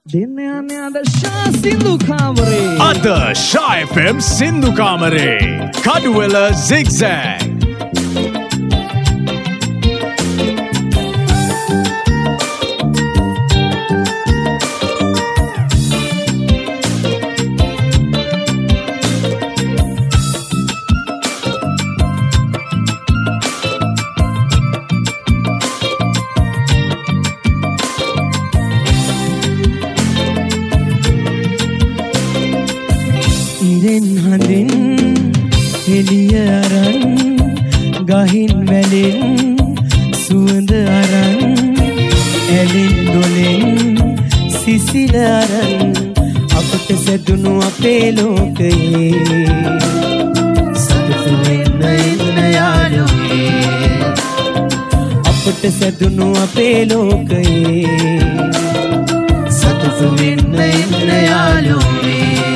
දෙන්න යන්නේ අද ෂා සින්දු කාමරේ. අද ෂා FM සින්දු කාමරේ කඩුවල zigzag. එළිය අරන් ගහින් වැලෙන් සුවඳ අරන් ඇලෙන් දොලෙන් සිසිල අරන් අපට සැදුණු අපේ ලෝකයේ සතුටු වෙන්න එන්න යාළුවේ අපට සැදුණු අපේ ලෝකයේ සතුටු වෙන්න එන්න යාළුවේ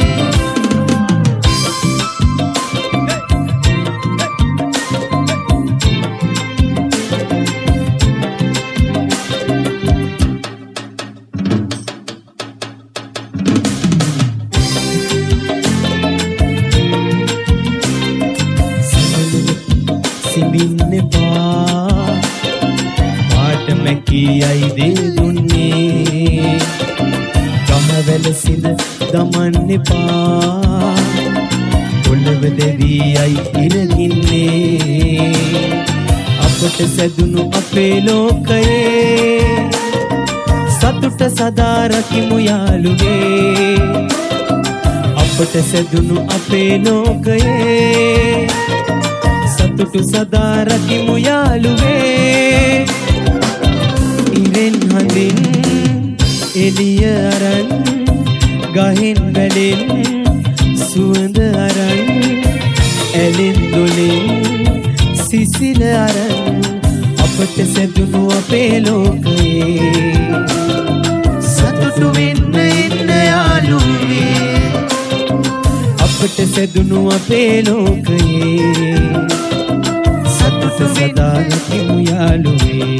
මැකියයි දේ දුන්නේ ගමවැල සිඳ දමන්න එපා පොළව දෙවියයි ඉරගින්නේ අපට සැදුණු අපේ ලෝකයේ සතුට සදා රකිමු යාළුවේ අපට සැදුණු අපේ ලෝකයේ සතුට සදා රකිමු යාළුවේ ඉරෙන් හඳින් එළිය අරන් ගහෙන් වැලෙන් සුවඳ අරන් ඇලෙන් දොලෙන් සිසිල අරන් අපට සැදුණු අපේ ලෝකයේ සතුටු වෙන්න එන්න යාළුවේ අපට සැදුණු අපේ ලෝකයේ සතුට සදා රකිමු යාළුවේ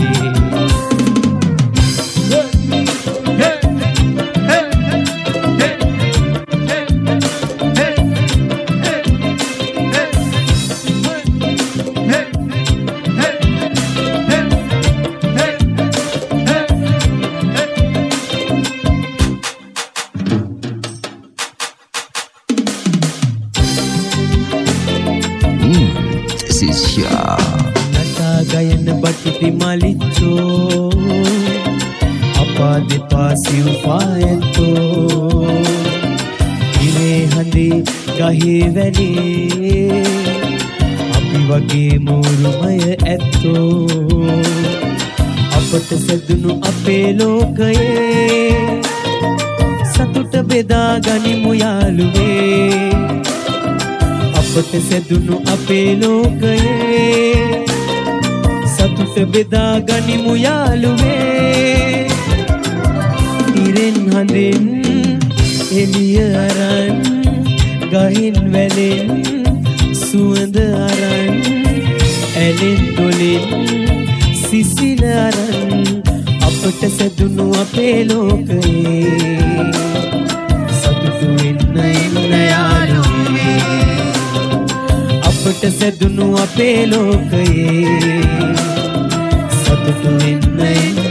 ගයන බටිති මලිච්චෝ අපා දෙපා සිව්පායත්තෝ ඉනේ හඳේ ගහේ වැලේ අපි වගේ මෝරුමය ඇත්තෝ අපට සැදුණු අපේ ලෝකයේ සතුට බෙදා ගනිමු යාළුවේ අපට සැදුණු අපේ ලෝකයේ සතුට බෙදා ගනිමු යාළුවේ ඉරෙන් හඳෙන් එළිය අරන් ගහින් වැලෙන් සුවඳ අරන් ඇලෙන් දොලෙන් සිසිල අරන් අපට සැදුණු අපේ ලෝකයේ සතුටු වෙන්න එන්න යාළුවේ අපට සැදුණු අපේ ලෝකයේ සතුටු වෙන්න එන්න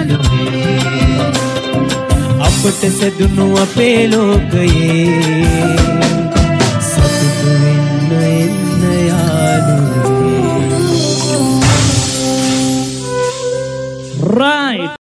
යාළුවේ අපට සැදුණු අපේ ලෝකයේ